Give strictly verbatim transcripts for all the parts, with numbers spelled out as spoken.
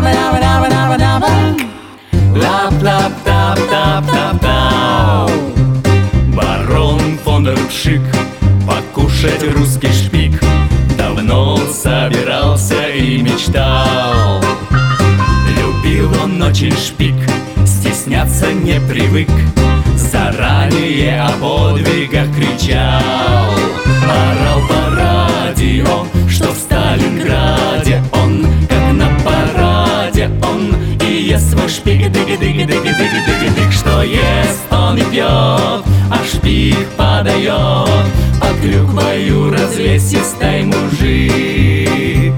Лап-лап-тап-тап-тап-тау. Барон фон дер Пшик, покушать русский шпик, давно собирался и мечтал. Любил он очень шпик, стесняться не привык, заранее о подвигах кричал. Орал по радио, что в Сталинграде он, как на параде он, и ест свой шпик, дык-дык-дык-дык-дык-дык. Что ест он и пьет, а шпик подает под клюквою развесистой мужик.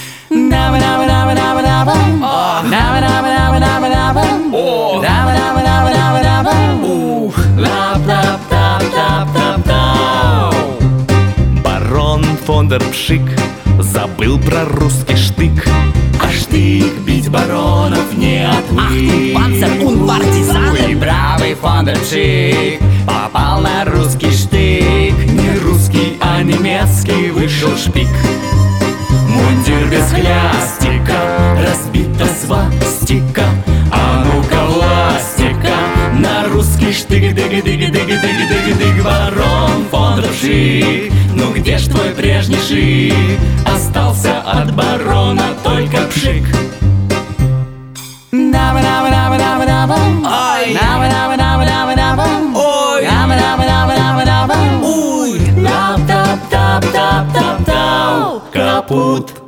Барон фон дер Пшик забыл про русский штык, а штык бить баронов не отвык. Панцер und партизан. И бравый фон дер Пшик попал на русский штык. Не русский, а немецкий вышел шпик. Мундир без хлястика, разбита свастика, а ну-ка властика на русский штык. Дык-дык-дык-дык-дык-дык. Барон фон дер Пшик, ну где ж твой прежний шик? Остался от барона только пшик. Ой, ой, лап-тап-тап-тап-тап-тау. Капут.